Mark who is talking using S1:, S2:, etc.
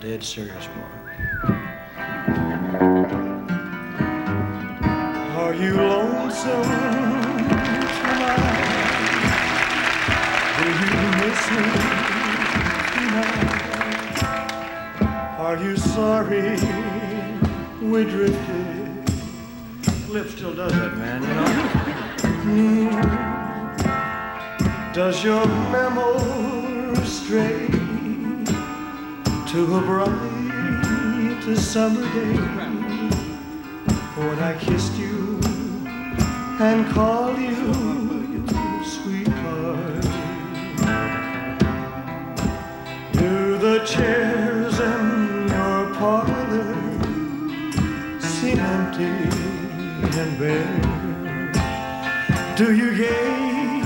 S1: dead serious, boy. Are you lonesome tonight? Do you miss me tonight? Are you sorry we drifted? Cliff still does that, man, you know. Does your memory stray to a bright summer day when I kissed you and called you sweetheart? Do the chairs in your parlor seem empty and bare? Do you gaze